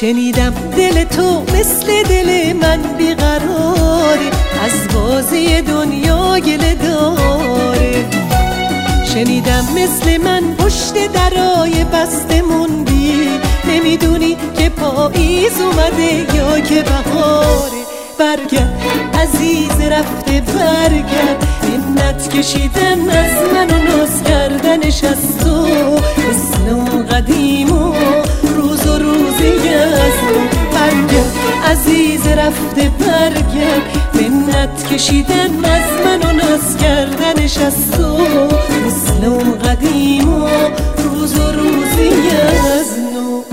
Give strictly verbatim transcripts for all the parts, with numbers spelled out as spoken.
شنیدم دل تو مثل دل من بیقراره، از بازی دنیا گله داره. شنیدم مثل من پشت درای بسته موندی، نمیدونی که پاییز اومده یا که بهاره. برگرد عزیز رفته برگرد، منت کشیدن از من و ناز کردنش از تو، مثل اون قدیم و روز و روزی از تو. برگرد عزیز رفته برگرد، منت کشیدن از من و ناز کردنش از تو، مثل اون قدیم و روز و روزی از نو.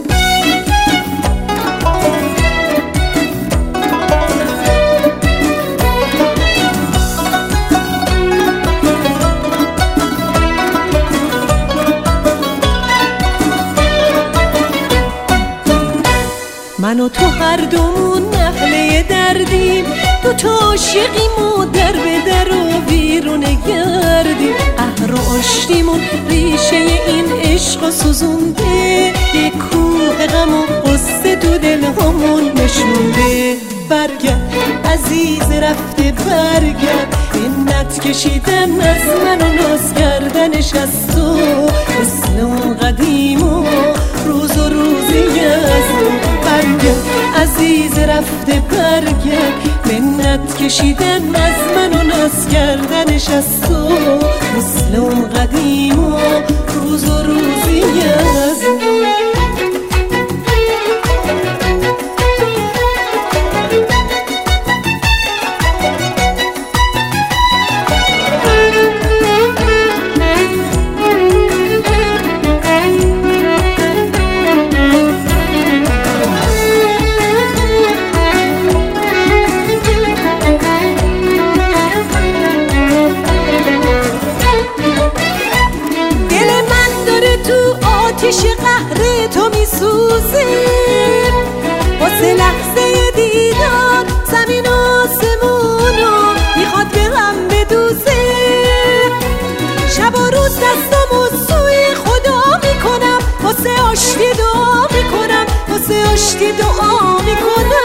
من و تو هر دومون نهله دردیم، دو تا عاشقیم و در به در و بیرون گردیم. قهر و آشتیمون ریشه این عشق و سوزونده، یک کوه غم و غصه تو دل همون نشونده. برگرد عزیز رفته برگرد، منت کشیدن از من و ناز کردنش از تو، مثل اون قدیم و روز و روزی از تو. برگرد عزیز رفته برگرد، منت کشیدن از من و ناز کردنش از تو، مثل اون قدیم و روز و روزی از تو. آتش قهر تو میسوزه، واسه لحظه دیدار زمین و آسمونو میخواد به هم بدوزه. شب و روز دستامو سوی خدا میکنم، واسه آشتی دعا میکنم، واسه آشتی دعا میکنم.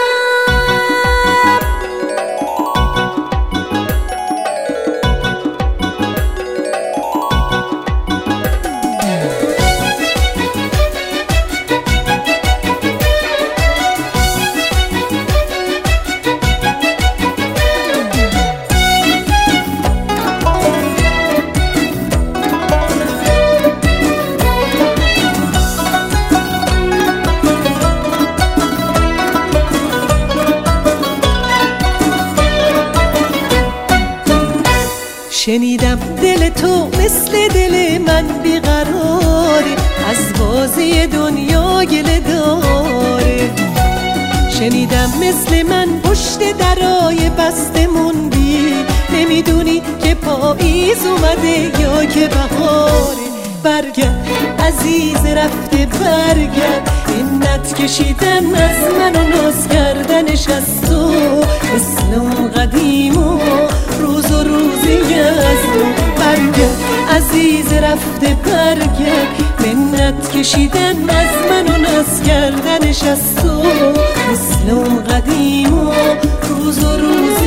شنیدم دل تو مثل دل من بیقراره، از بازی دنیا گله داره. شنیدم مثل من پشت درای بسته موندی، نمیدونی که پاییز اومده یا که بهاره. برگرد عزیز رفته برگرد، منت کشیدن از من و ناز کردنش از تو، مثل اون قدیم و روز و روزی از تو. برگرد عزیز رفته برگرد، منت کشیدن از من و ناز کردنش از تو، مثل اون قدیم و روز و روزی